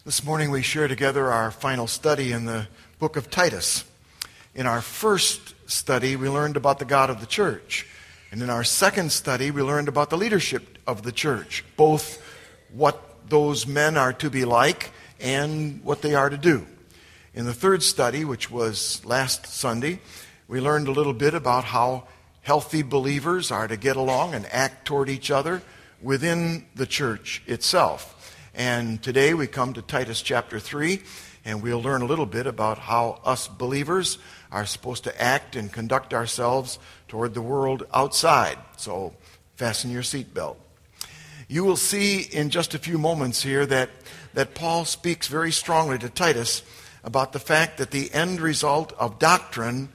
This morning we share together our final study in the book of Titus. In our first study, we learned about the God of the church. And in our second study, we learned about the leadership of the church, both what those men are to be like and what they are to do. In the third study, which was last Sunday, we learned a little bit about how healthy believers are to get along and act toward each other within the church itself. And today we come to Titus chapter 3, and we'll learn a little bit about how us believers are supposed to act and conduct ourselves toward the world outside. So fasten your seatbelt. You will see in just a few moments here that Paul speaks very strongly to Titus about the fact that the end result of doctrine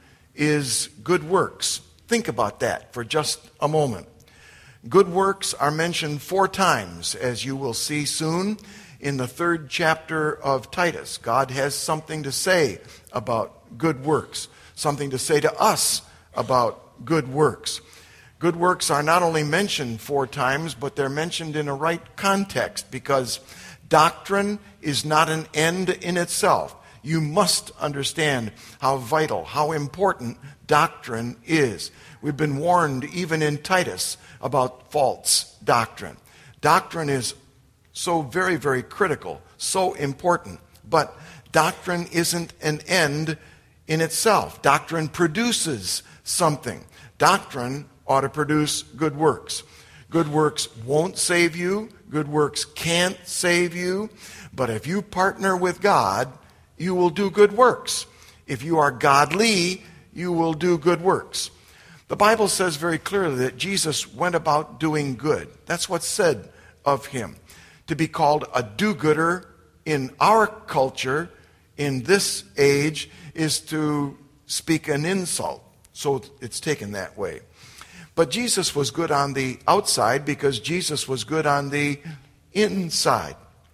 is good works. Think about that for just a moment. Good works are mentioned 4 times, as you will see soon in the 3rd chapter of Titus. God has something to say about good works, something to say to us about good works. Good works are not only mentioned 4 times, but they're mentioned in a right context, because doctrine is not an end in itself. You must understand how vital, how important doctrine is. We've been warned even in Titus about false doctrine. Doctrine is so very, very critical, so important. But doctrine isn't an end in itself. Doctrine produces something. Doctrine ought to produce good works. Good works won't save you. Good works can't save you. But if you partner with God, you will do good works. If you are godly, you will do good works. The Bible says very clearly that Jesus went about doing good. That's what's said of him. To be called a do-gooder in our culture, in this age, is to speak an insult. So it's taken that way. But Jesus was good on the outside because Jesus was good on the inside.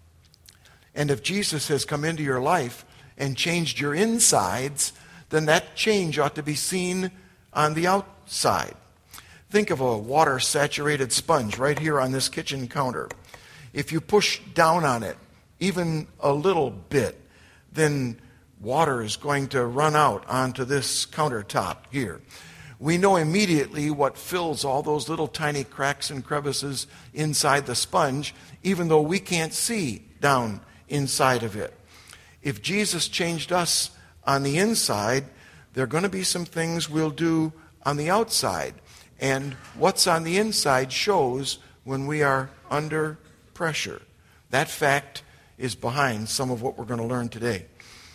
And if Jesus has come into your life and changed your insides, then that change ought to be seen on the outside. Think of a water-saturated sponge right here on this kitchen counter. If you push down on it even a little bit, then water is going to run out onto this countertop here. We know immediately what fills all those little tiny cracks and crevices inside the sponge, even though we can't see down inside of it. If Jesus changed us on the inside, there are going to be some things we'll do on the outside. And what's on the inside shows when we are under pressure. That fact is behind some of what we're going to learn today.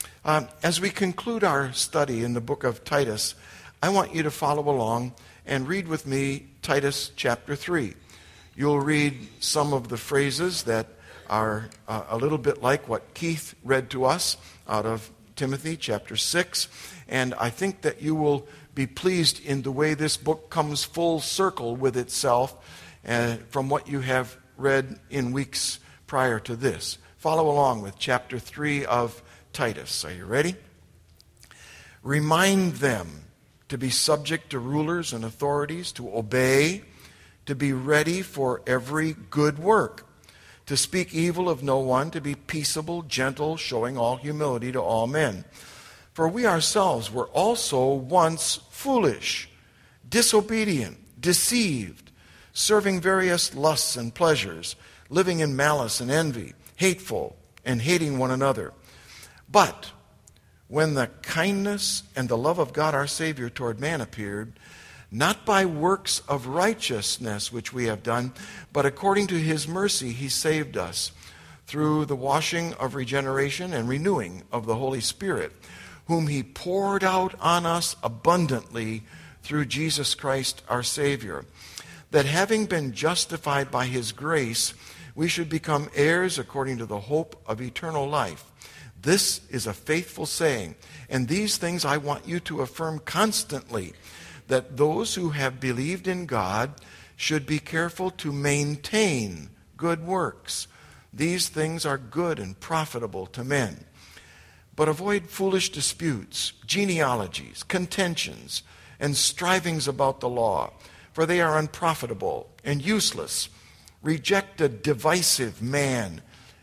As we conclude our study in the book of Titus, I want you to follow along and read with me Titus chapter 3. You'll read some of the phrases that are a little bit like what Keith read to us out of Timothy chapter 6. And I think that you will be pleased in the way this book comes full circle with itself from what you have read in weeks prior to this. Follow along with chapter 3 of Titus. Are you ready? Remind them to be subject to rulers and authorities, to obey, to be ready for every good work, to speak evil of no one, to be peaceable, gentle, showing all humility to all men. For we ourselves were also once foolish, disobedient, deceived, serving various lusts and pleasures, living in malice and envy, hateful, and hating one another. But when the kindness and the love of God our Savior toward man appeared, not by works of righteousness which we have done, but according to his mercy he saved us, through the washing of regeneration and renewing of the Holy Spirit, whom he poured out on us abundantly through Jesus Christ our Savior, that having been justified by his grace, we should become heirs according to the hope of eternal life. This is a faithful saying, and these things I want you to affirm constantly, that those who have believed in God should be careful to maintain good works. These things are good and profitable to men. But avoid foolish disputes, genealogies, contentions, and strivings about the law, for they are unprofitable and useless. Reject a divisive man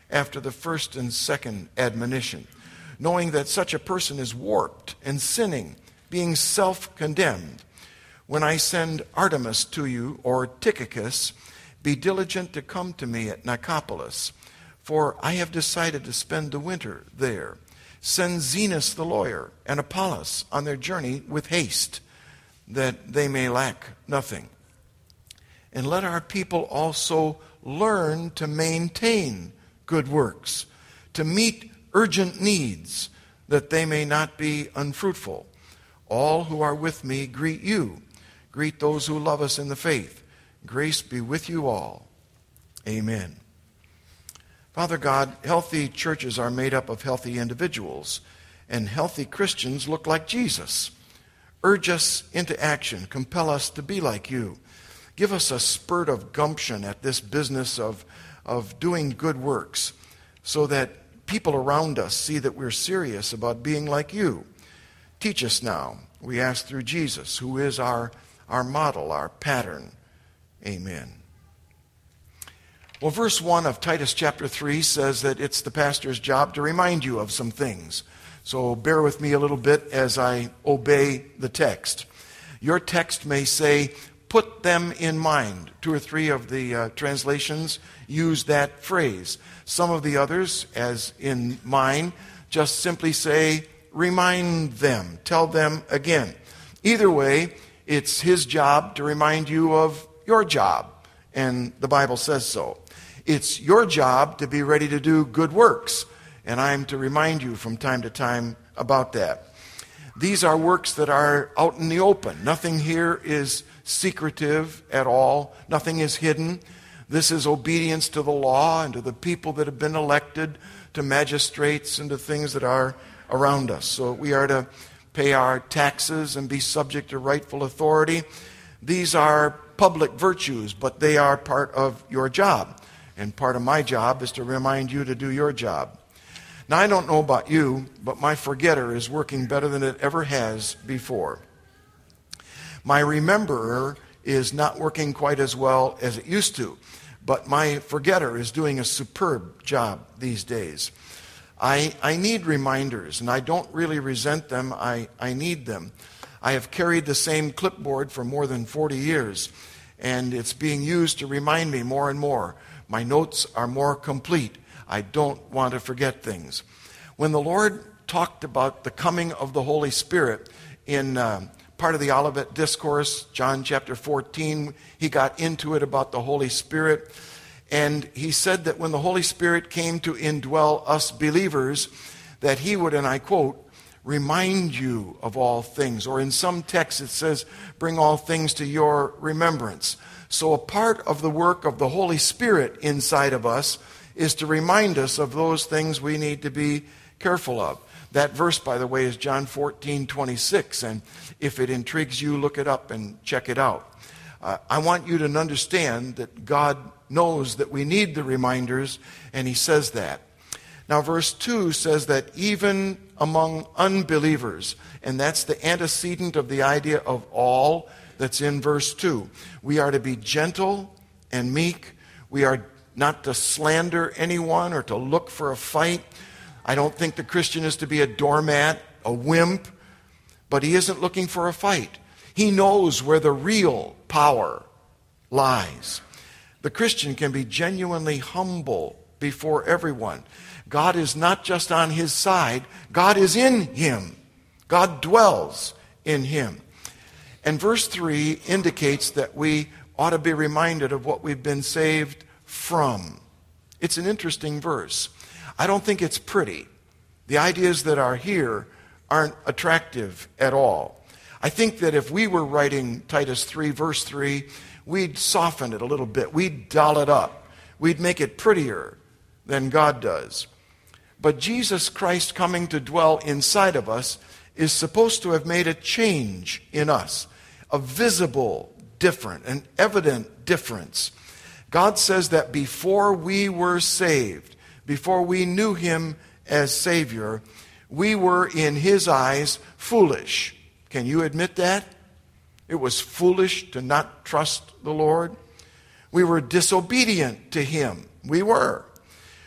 after the first and second admonition, knowing that such a person is warped and sinning, being self-condemned. When I send Artemas to you, or Tychicus, be diligent to come to me at Nicopolis, for I have decided to spend the winter there. Send Zenas the lawyer and Apollos on their journey with haste, that they may lack nothing. And let our people also learn to maintain good works, to meet urgent needs, that they may not be unfruitful. All who are with me greet you. Greet those who love us in the faith. Grace be with you all. Amen. Father God, healthy churches are made up of healthy individuals, and healthy Christians look like Jesus. Urge us into action. Compel us to be like you. Give us a spurt of gumption at this business of doing good works, so that people around us see that we're serious about being like you. Teach us now, we ask through Jesus, who is our model, our pattern. Amen. Well, verse 1 of Titus chapter 3 says that it's the pastor's job to remind you of some things. So bear with me a little bit as I obey the text. Your text may say, put them in mind. 2 or 3 of the translations use that phrase. Some of the others, as in mine, just simply say, remind them, tell them again. Either way, it's his job to remind you of your job, and the Bible says so. It's your job to be ready to do good works, and I'm to remind you from time to time about that. These are works that are out in the open. Nothing here is secretive at all. Nothing is hidden. This is obedience to the law and to the people that have been elected, to magistrates and to things that are around us. So we are to pay our taxes and be subject to rightful authority. These are public virtues, but they are part of your job. And part of my job is to remind you to do your job. Now, I don't know about you, but my forgetter is working better than it ever has before. My rememberer is not working quite as well as it used to, but my forgetter is doing a superb job these days. I need reminders, and I don't really resent them. I need them. I have carried the same clipboard for more than 40 years, and it's being used to remind me more and more. My notes are more complete. I don't want to forget things. When the Lord talked about the coming of the Holy Spirit in part of the Olivet Discourse, John chapter 14, he got into it about the Holy Spirit. And he said that when the Holy Spirit came to indwell us believers, that he would, and I quote, remind you of all things. Or in some texts it says, bring all things to your remembrance. So a part of the work of the Holy Spirit inside of us is to remind us of those things we need to be careful of. That verse, by the way, is John 14:26, and if it intrigues you, look it up and check it out. I want you to understand that God knows that we need the reminders, and he says that. Now, verse 2 says that even among unbelievers, and that's the antecedent of the idea of all that's in verse 2. We are to be gentle and meek. We are not to slander anyone or to look for a fight. I don't think the Christian is to be a doormat, a wimp, but he isn't looking for a fight. He knows where the real power lies. The Christian can be genuinely humble before everyone. God is not just on his side. God is in him. God dwells in him. And verse 3 indicates that we ought to be reminded of what we've been saved from. It's an interesting verse. I don't think it's pretty. The ideas that are here aren't attractive at all. I think that if we were writing Titus 3, verse 3, we'd soften it a little bit. We'd doll it up. We'd make it prettier than God does. But Jesus Christ coming to dwell inside of us is supposed to have made a change in us, a visible difference, an evident difference. God says that before we were saved, before we knew him as Savior, we were in his eyes foolish. Can you admit that? It was foolish to not trust the Lord. We were disobedient to him. We were.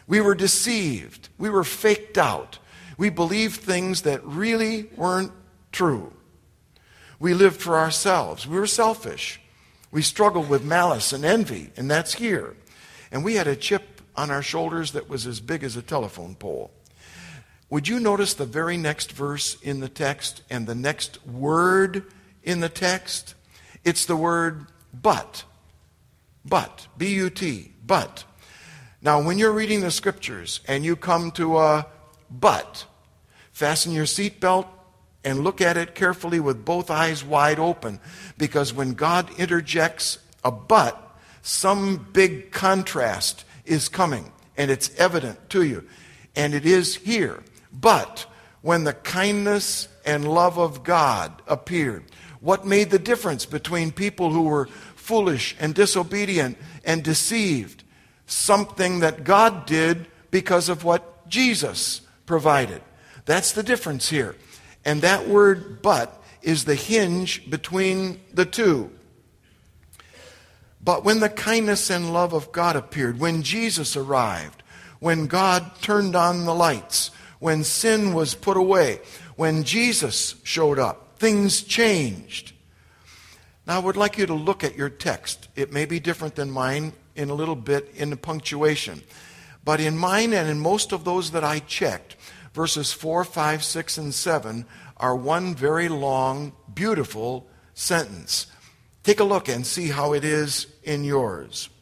We were deceived. We were faked out. We believed things that really weren't true. We lived for ourselves. We were selfish. We struggled with malice and envy, and that's here. And we had a chip on our shoulders that was as big as a telephone pole. Would you notice the very next verse in the text and the next word in the text? It's the word but. But. B-U-T. But. Now, when you're reading the scriptures and you come to a but, fasten your seatbelt and look at it carefully with both eyes wide open, because when God interjects a but, some big contrast is coming, and it's evident to you. And it is here. But when the kindness and love of God appeared, what made the difference between people who were foolish and disobedient and deceived? Something that God did because of what Jesus provided. That's the difference here. And that word but is the hinge between the two. But when the kindness and love of God appeared, when Jesus arrived, when God turned on the lights, when sin was put away, when Jesus showed up, things changed. Now, I would like you to look at your text. It may be different than mine in a little bit in the punctuation. But in mine and in most of those that I checked, verses 4, 5, 6, and 7 are one very long, beautiful sentence. Take a look and see how it is in yours.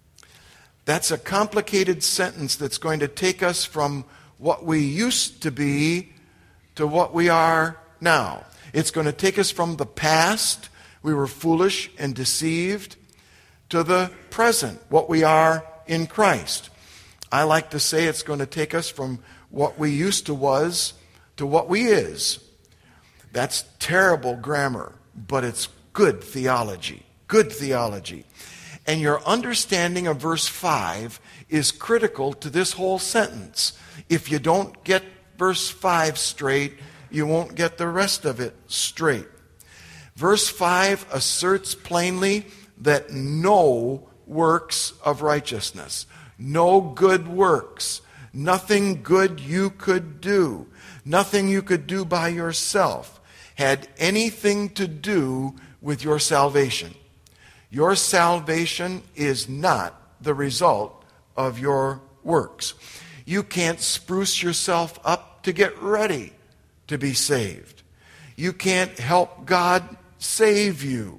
That's a complicated sentence that's going to take us from what we used to be to what we are now. It's going to take us from the past, we were foolish and deceived, to the present, what we are in Christ. I like to say it's going to take us from what we used to was to what we is. That's terrible grammar, but it's good theology. Good theology. And your understanding of verse 5 is critical to this whole sentence. If you don't get verse 5 straight, you won't get the rest of it straight. Verse 5 asserts plainly that no works of righteousness, no good works, nothing good you could do, nothing you could do by yourself had anything to do with your salvation. Your salvation is not the result of your works. You can't spruce yourself up to get ready to be saved. You can't help God save you.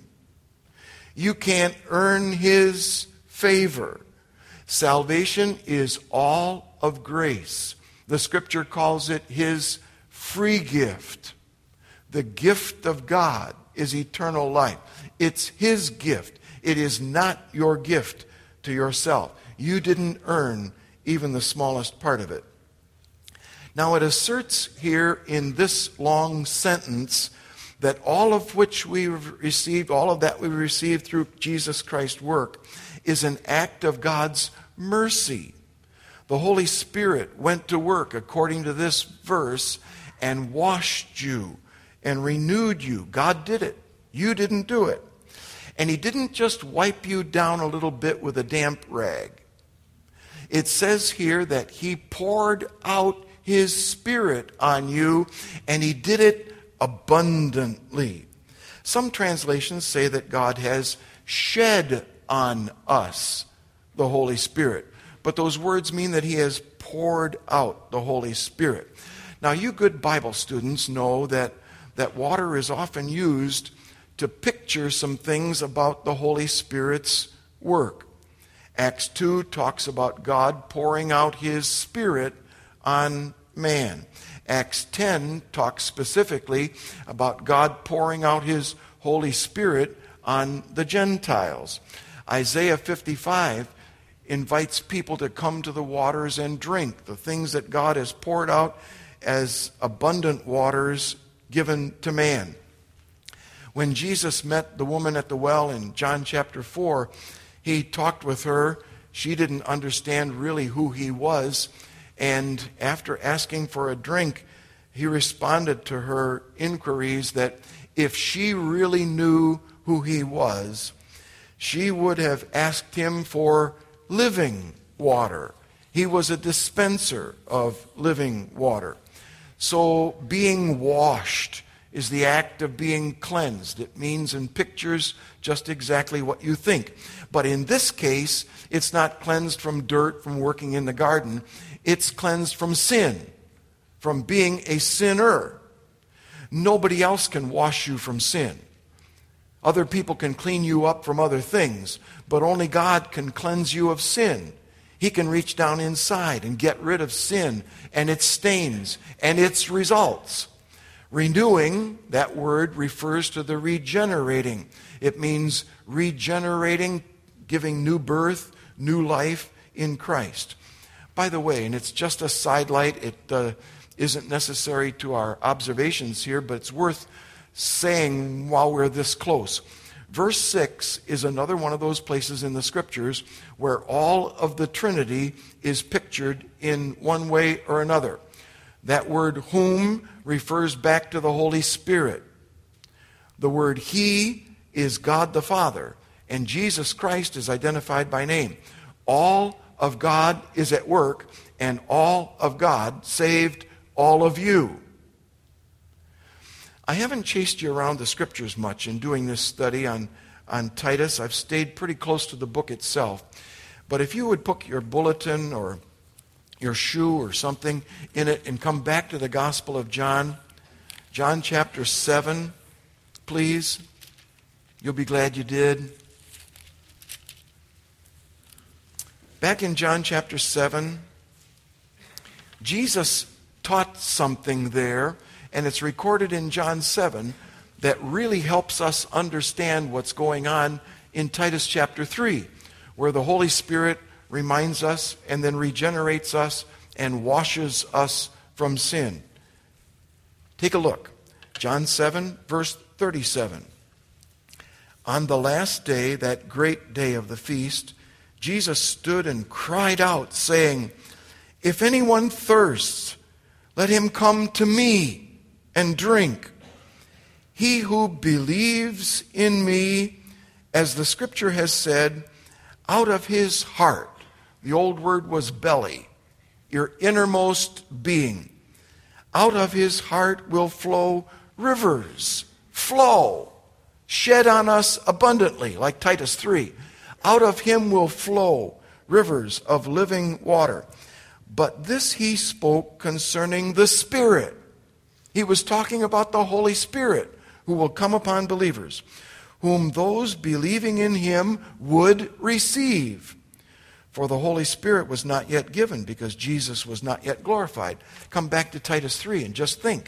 You can't earn His favor. Salvation is all of grace. The Scripture calls it His free gift. The gift of God is eternal life. It's His gift. It is not your gift to yourself. You didn't earn even the smallest part of it. Now it asserts here in this long sentence that all of which we've received, all of that we received through Jesus Christ's work, is an act of God's mercy. The Holy Spirit went to work according to this verse and washed you and renewed you. God did it. You didn't do it. And He didn't just wipe you down a little bit with a damp rag. It says here that He poured out His Spirit on you, and He did it abundantly. Some translations say that God has shed on us the Holy Spirit. But those words mean that He has poured out the Holy Spirit. Now, you good Bible students know that water is often used to picture some things about the Holy Spirit's work. Acts 2 talks about God pouring out His Spirit on man. Acts 10 talks specifically about God pouring out His Holy Spirit on the Gentiles. Isaiah 55 invites people to come to the waters and drink, the things that God has poured out as abundant waters given to man. When Jesus met the woman at the well in John chapter 4, He talked with her. She didn't understand really who He was. And after asking for a drink, He responded to her inquiries that if she really knew who He was, she would have asked Him for living water. He was a dispenser of living water. So being washed is the act of being cleansed. It means in pictures just exactly what you think. But in this case, it's not cleansed from dirt from working in the garden. It's cleansed from sin, from being a sinner. Nobody else can wash you from sin. Other people can clean you up from other things, but only God can cleanse you of sin. He can reach down inside and get rid of sin and its stains and its results. Renewing, that word refers to the regenerating. It means regenerating, giving new birth, new life in Christ. By the way, and it's just a sidelight, it isn't necessary to our observations here, but it's worth saying while we're this close. Verse 6 is another one of those places in the Scriptures where all of the Trinity is pictured in one way or another. That word whom refers back to the Holy Spirit. The word He is God the Father, and Jesus Christ is identified by name. All of God is at work, and all of God saved all of you. I haven't chased you around the Scriptures much in doing this study on Titus. I've stayed pretty close to the book itself. But if you would put your bulletin or your shoe or something in it and come back to the Gospel of John, John chapter 7, please. You'll be glad you did. Back in John chapter 7, Jesus taught something there, and it's recorded in John 7 that really helps us understand what's going on in Titus chapter 3, where the Holy Spirit reminds us and then regenerates us and washes us from sin. Take a look. John 7, verse 37. On the last day, that great day of the feast, Jesus stood and cried out, saying, "If anyone thirsts, let him come to me and drink. He who believes in me, as the Scripture has said, out of his heart," the old word was belly, your innermost being, "out of his heart will flow rivers," flow, shed on us abundantly, like Titus 3. "Out of him will flow rivers of living water." But this he spoke concerning the Spirit. He was talking about the Holy Spirit who will come upon believers, whom those believing in him would receive. For the Holy Spirit was not yet given because Jesus was not yet glorified. Come back to Titus 3 and just think.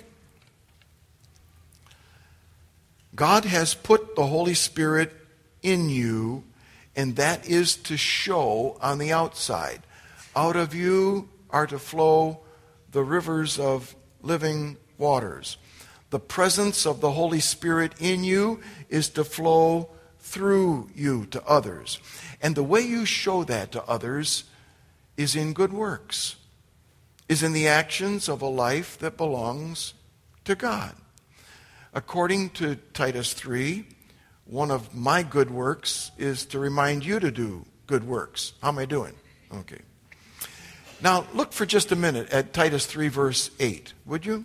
God has put the Holy Spirit in you, and that is to show on the outside. Out of you are to flow the rivers of living waters. The presence of the Holy Spirit in you is to flow through you to others. And the way you show that to others is in good works, is in the actions of a life that belongs to God. According to Titus 3, one of my good works is to remind you to do good works. How am I doing? Okay. Now, look for just a minute at Titus 3, verse 8, would you?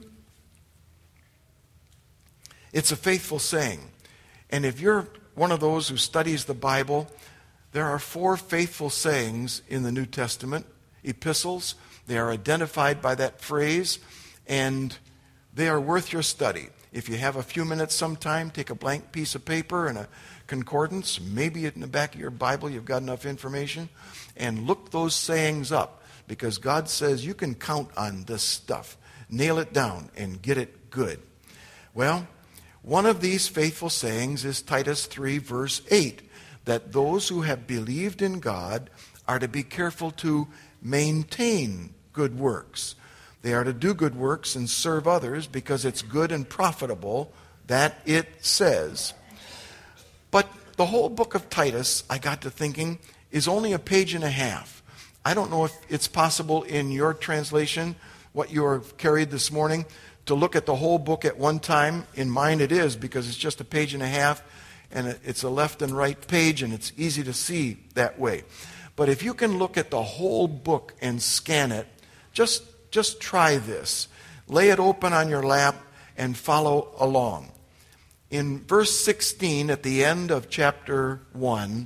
It's a faithful saying. And if you're one of those who studies the Bible, there are 4 faithful sayings in the New Testament, epistles. They are identified by that phrase, and they are worth your study. If you have a few minutes sometime, take a blank piece of paper and a concordance. Maybe in the back of your Bible you've got enough information. And look those sayings up, because God says you can count on this stuff. Nail it down and get it good. Well, one of these faithful sayings is Titus 3, verse 8, that those who have believed in God are to be careful to maintain good works. They are to do good works and serve others because it's good and profitable, that it says. But the whole book of Titus, I got to thinking, is only a page and a half. I don't know if it's possible in your translation, what you are carried this morning, to look at the whole book at one time. In mine it is, because it's just a page and a half, and it's a left and right page, and it's easy to see that way. But if you can look at the whole book and scan it, just try this. Lay it open on your lap and follow along. In verse 16, at the end of chapter 1,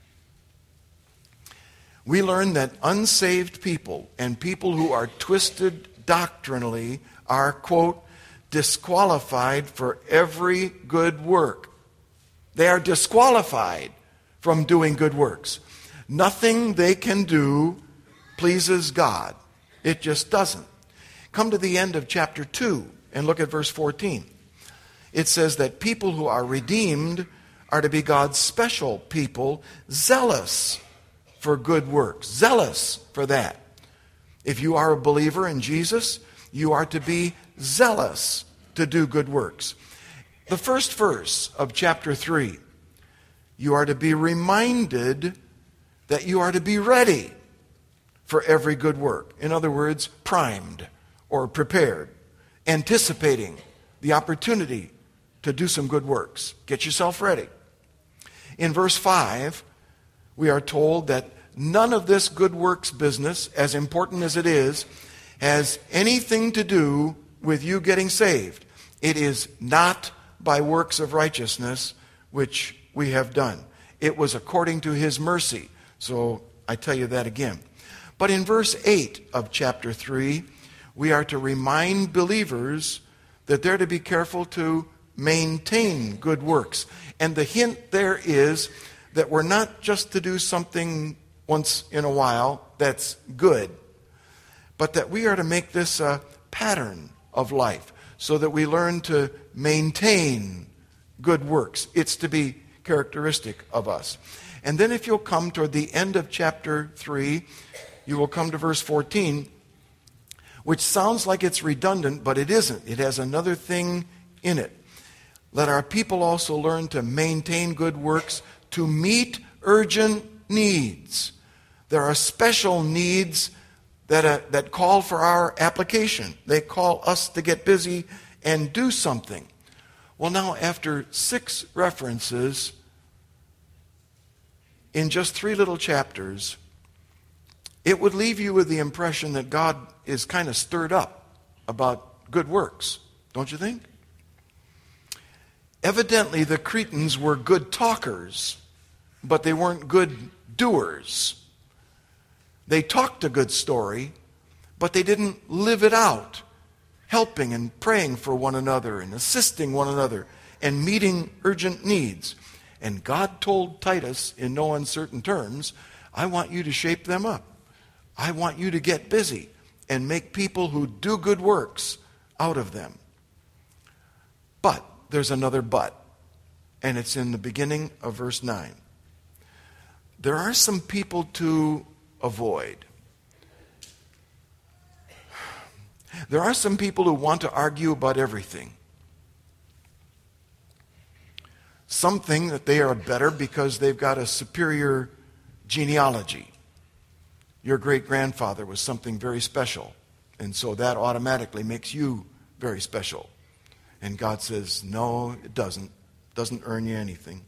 we learn that unsaved people and people who are twisted doctrinally are, quote, disqualified for every good work. They are disqualified from doing good works. Nothing they can do pleases God. It just doesn't. Come to the end of chapter 2 and look at verse 14. It says that people who are redeemed are to be God's special people, zealous for good works. Zealous for that. If you are a believer in Jesus, you are to be zealous to do good works. The first verse of chapter 3, you are to be reminded that you are to be ready for every good work. In other words, primed or prepared, anticipating the opportunity to do some good works. Get yourself ready. In verse 5, we are told that none of this good works business, as important as it is, has anything to do with you getting saved. It is not by works of righteousness which we have done. It was according to his mercy. So I tell you that again. But in verse 8 of chapter 3, we are to remind believers that they're to be careful to maintain good works. And the hint there is that we're not just to do something once in a while that's good, but that we are to make this a pattern of life so that we learn to maintain good works. It's to be characteristic of us. And then if you'll come toward the end of chapter 3, you will come to verse 14, which sounds like it's redundant, but it isn't. It has another thing in it. Let our people also learn to maintain good works, to meet urgent needs. There are special needs that call for our application. They call us to get busy and do something. Well, now, after 6 references in just 3 little chapters, it would leave you with the impression that God is kind of stirred up about good works, don't you think? Evidently, the Cretans were good talkers, but they weren't good doers. They talked a good story, but they didn't live it out, helping and praying for one another and assisting one another and meeting urgent needs. And God told Titus in no uncertain terms, I want you to shape them up. I want you to get busy and make people who do good works out of them. But there's another but, and it's in the beginning of verse 9. There are some people to avoid. There are some people who want to argue about everything. Some think that they are better because they've got a superior genealogy. Your great-grandfather was something very special, and so that automatically makes you very special. And God says, no, it doesn't. It doesn't earn you anything.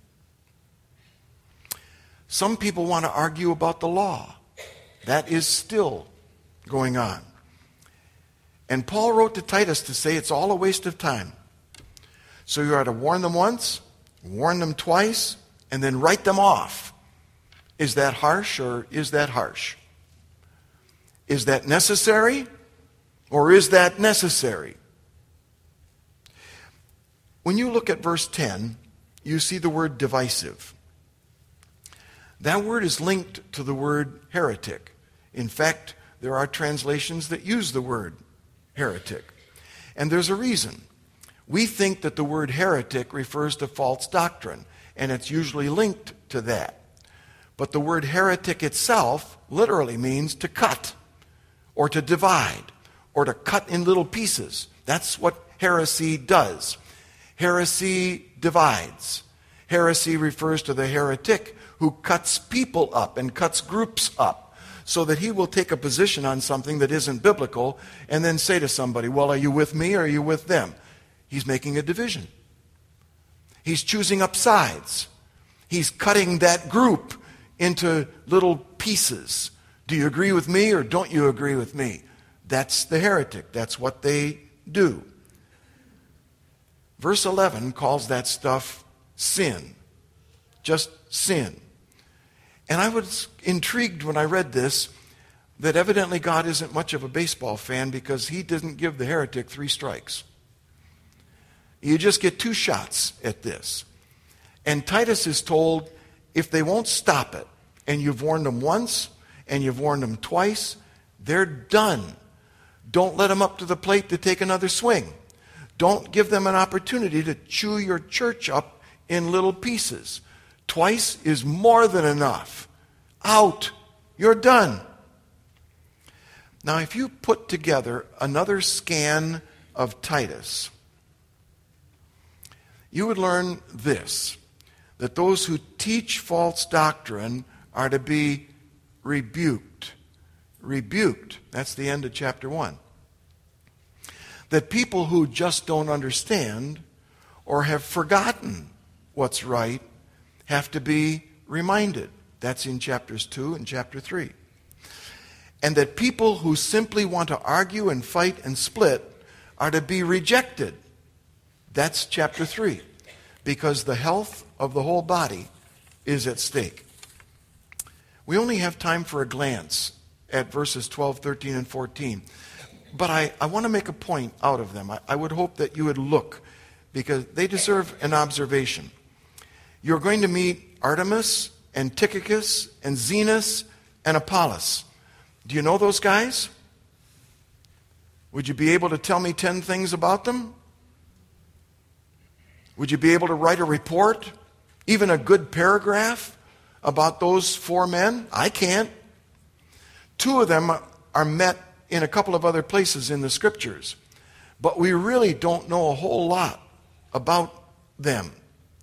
Some people want to argue about the law. That is still going on. And Paul wrote to Titus to say it's all a waste of time. So you are to warn them once, warn them twice, and then write them off. Is that harsh or is that harsh? Is that necessary or is that necessary? When you look at verse 10, you see the word divisive. That word is linked to the word heretic. In fact, there are translations that use the word heretic. And there's a reason. We think that the word heretic refers to false doctrine, and it's usually linked to that. But the word heretic itself literally means to cut, or to divide, or to cut in little pieces. That's what heresy does. Heresy divides. Heresy refers to the heretic who cuts people up and cuts groups up so that he will take a position on something that isn't biblical and then say to somebody, well, are you with me or are you with them? He's making a division. He's choosing up sides. He's cutting that group into little pieces. Do you agree with me or don't you agree with me? That's the heretic. That's what they do. Verse 11 calls that stuff sin. Just sin. And I was intrigued when I read this that evidently God isn't much of a baseball fan because he didn't give the heretic 3 strikes. You just get 2 shots at this. And Titus is told if they won't stop it, and you've warned them once, and you've warned them twice, they're done. Don't let them up to the plate to take another swing. Don't give them an opportunity to chew your church up in little pieces. Twice is more than enough. Out. You're done. Now, if you put together another scan of Titus, you would learn this, that those who teach false doctrine are to be rebuked. Rebuked. That's the end of chapter 1. That people who just don't understand or have forgotten what's right have to be reminded. That's in chapters 2 and chapter 3. And that people who simply want to argue and fight and split are to be rejected. That's chapter 3. Because the health of the whole body is at stake. We only have time for a glance at verses 12, 13, and 14. But I want to make a point out of them. I would hope that you would look, because they deserve an observation. You're going to meet Artemas and Tychicus and Zenas and Apollos. Do you know those guys? Would you be able to tell me 10 things about them? Would you be able to write a report, even a good paragraph about those 4 men? I can't. 2 of them are met in a couple of other places in the scriptures, but we really don't know a whole lot about them,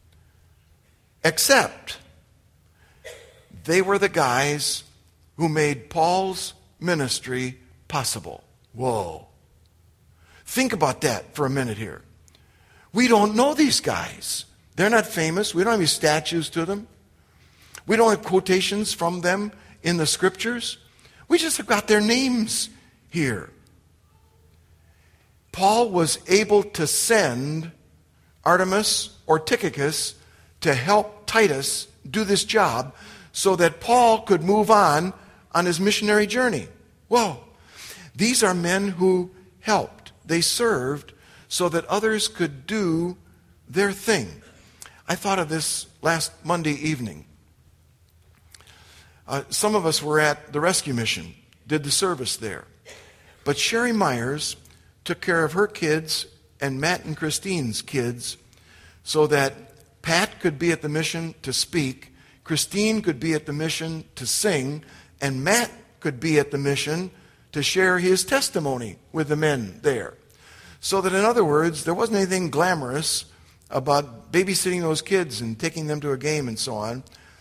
except they were the guys who made Paul's ministry possible. Whoa. Think about that for a minute here. We don't know these guys. They're not famous. We don't have any statues to them. We don't have quotations from them in the scriptures. We just have got their names here. Paul was able to send Artemas or Tychicus to help Titus do this job so that Paul could move on his missionary journey. Whoa. These are men who helped. They served so that others could do their thing. I thought of this last Monday evening. Some of us were at the rescue mission, did the service there. But Sherry Myers took care of her kids and Matt and Christine's kids so that Pat could be at the mission to speak, Christine could be at the mission to sing, and Matt could be at the mission to share his testimony with the men there. So that, in other words, there wasn't anything glamorous about babysitting those kids and taking them to a game and so on.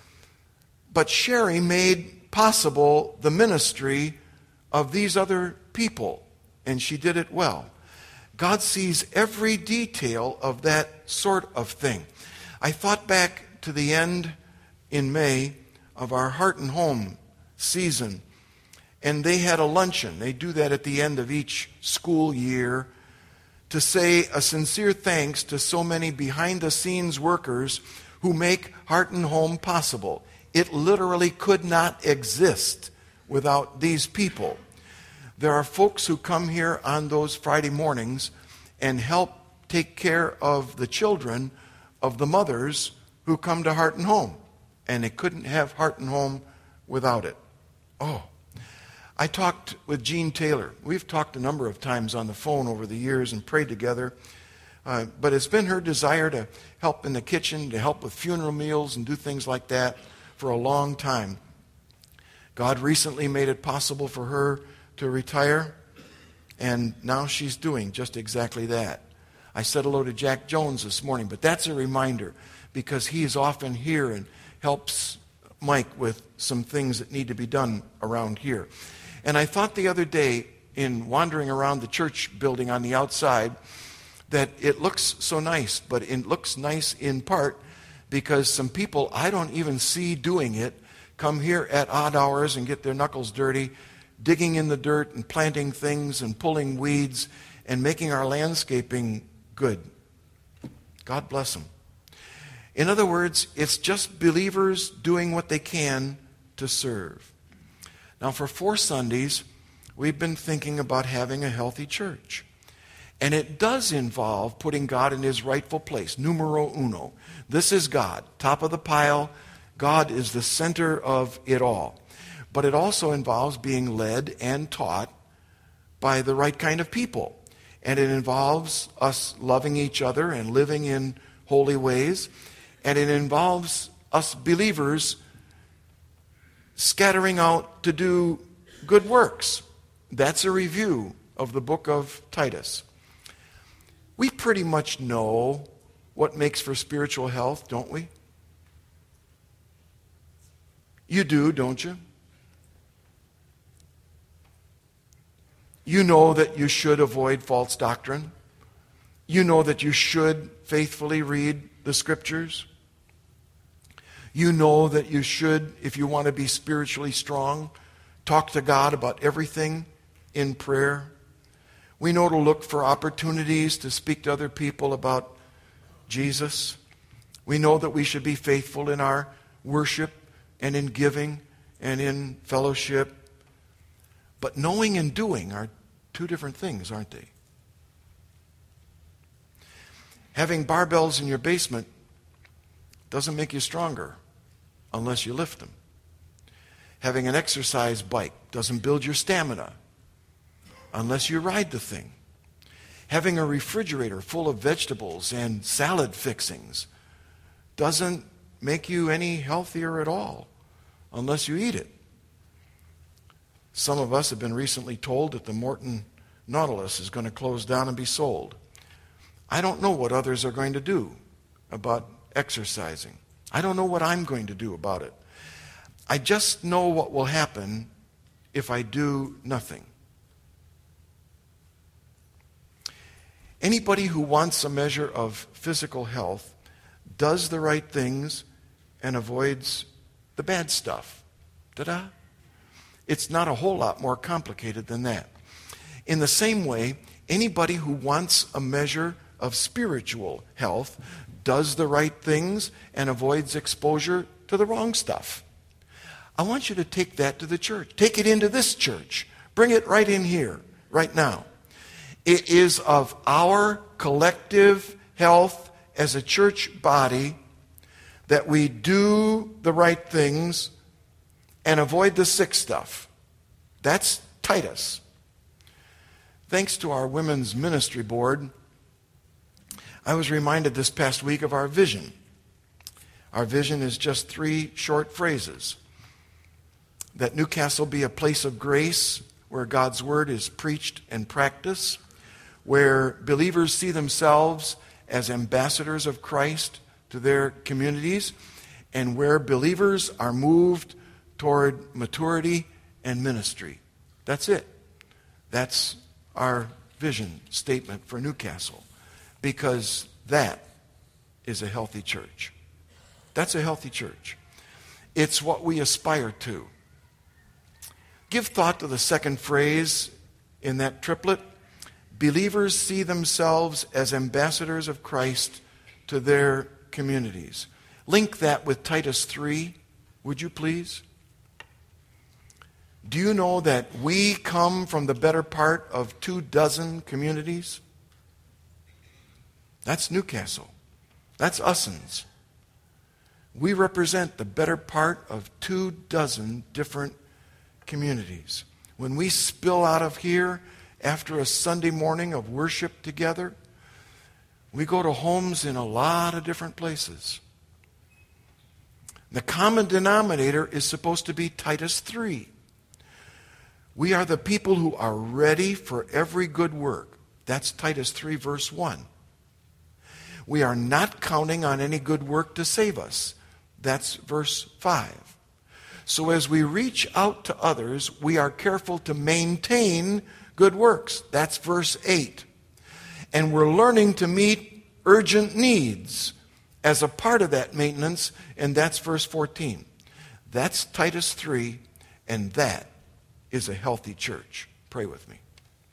But Sherry made possible the ministry of these other people, and she did it well. God sees every detail of that sort of thing. I thought back to the end in May of our Heart and Home season, and they had a luncheon. They do that at the end of each school year to say a sincere thanks to so many behind-the-scenes workers who make Heart and Home possible. It literally could not exist without these people. There are folks who come here on those Friday mornings and help take care of the children of the mothers who come to Heart and Home. And they couldn't have Heart and Home without it. Oh, I talked with Jean Taylor. We've talked a number of times on the phone over the years and prayed together. But it's been her desire to help in the kitchen, to help with funeral meals and do things like that for a long time. God recently made it possible for her to retire, and now she's doing just exactly that. I said hello to Jack Jones this morning, but that's a reminder because he is often here and helps Mike with some things that need to be done around here. And I thought the other day in wandering around the church building on the outside that it looks so nice, but it looks nice in part because some people I don't even see doing it come here at odd hours and get their knuckles dirty, digging in the dirt and planting things and pulling weeds and making our landscaping good. God bless them. In other words, it's just believers doing what they can to serve. Now, for 4 Sundays, we've been thinking about having a healthy church. And it does involve putting God in his rightful place, numero uno. This is God, top of the pile. God is the center of it all. But it also involves being led and taught by the right kind of people. And it involves us loving each other and living in holy ways. And it involves us believers scattering out to do good works. That's a review of the book of Titus. We pretty much know what makes for spiritual health, don't we? You do, don't you? You know that you should avoid false doctrine. You know that you should faithfully read the Scriptures. You know that you should, if you want to be spiritually strong, talk to God about everything in prayer. We know to look for opportunities to speak to other people about Jesus. We know that we should be faithful in our worship and in giving and in fellowship. But knowing and doing are 2 different things, aren't they? Having barbells in your basement doesn't make you stronger unless you lift them. Having an exercise bike doesn't build your stamina unless you ride the thing. Having a refrigerator full of vegetables and salad fixings doesn't make you any healthier at all unless you eat it. Some of us have been recently told that the Morton Nautilus is going to close down and be sold. I don't know what others are going to do about exercising. I don't know what I'm going to do about it. I just know what will happen if I do nothing. Anybody who wants a measure of physical health does the right things and avoids the bad stuff. Ta-da! It's not a whole lot more complicated than that. In the same way, anybody who wants a measure of spiritual health does the right things and avoids exposure to the wrong stuff. I want you to take that to the church. Take it into this church. Bring it right in here, right now. It is of our collective health as a church body that we do the right things and avoid the sick stuff. That's Titus. Thanks to our women's ministry board, I was reminded this past week of our vision. Our vision is just 3 short phrases. That Newcastle be a place of grace where God's word is preached and practiced, where believers see themselves as ambassadors of Christ to their communities, and where believers are moved toward maturity and ministry. That's it. That's our vision statement for Newcastle, because that is a healthy church. That's a healthy church. It's what we aspire to. Give thought to the second phrase in that triplet. Believers see themselves as ambassadors of Christ to their communities. Link that with Titus 3, would you please? Do you know that we come from the better part of 24 communities? That's Newcastle. That's Ussens. We represent the better part of 24 different communities. When we spill out of here after a Sunday morning of worship together, we go to homes in a lot of different places. The common denominator is supposed to be Titus 3. We are the people who are ready for every good work. That's Titus 3, verse 1. We are not counting on any good work to save us. That's verse 5. So as we reach out to others, we are careful to maintain good works. That's verse 8. And we're learning to meet urgent needs as a part of that maintenance, and that's verse 14. That's Titus 3, and that is a healthy church. Pray with me.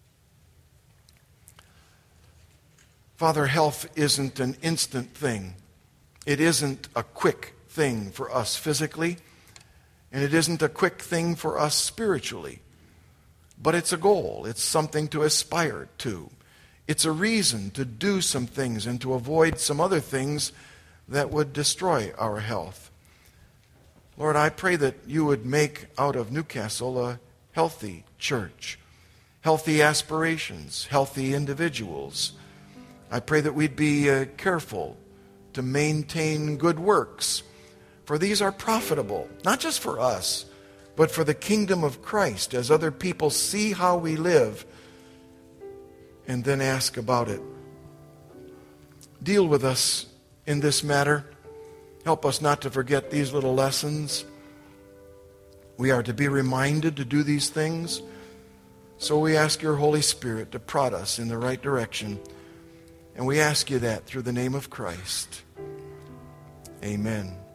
Father, health isn't an instant thing. It isn't a quick thing for us physically, and it isn't a quick thing for us spiritually. But it's a goal. It's something to aspire to. It's a reason to do some things and to avoid some other things that would destroy our health. Lord, I pray that you would make out of Newcastle a healthy church, healthy aspirations, healthy individuals. I pray that we'd be careful to maintain good works, for these are profitable, not just for us, but for the kingdom of Christ, as other people see how we live and then ask about it. Deal with us in this matter. Help us not to forget these little lessons. We are to be reminded to do these things. So we ask your Holy Spirit to prod us in the right direction. And we ask you that through the name of Christ. Amen.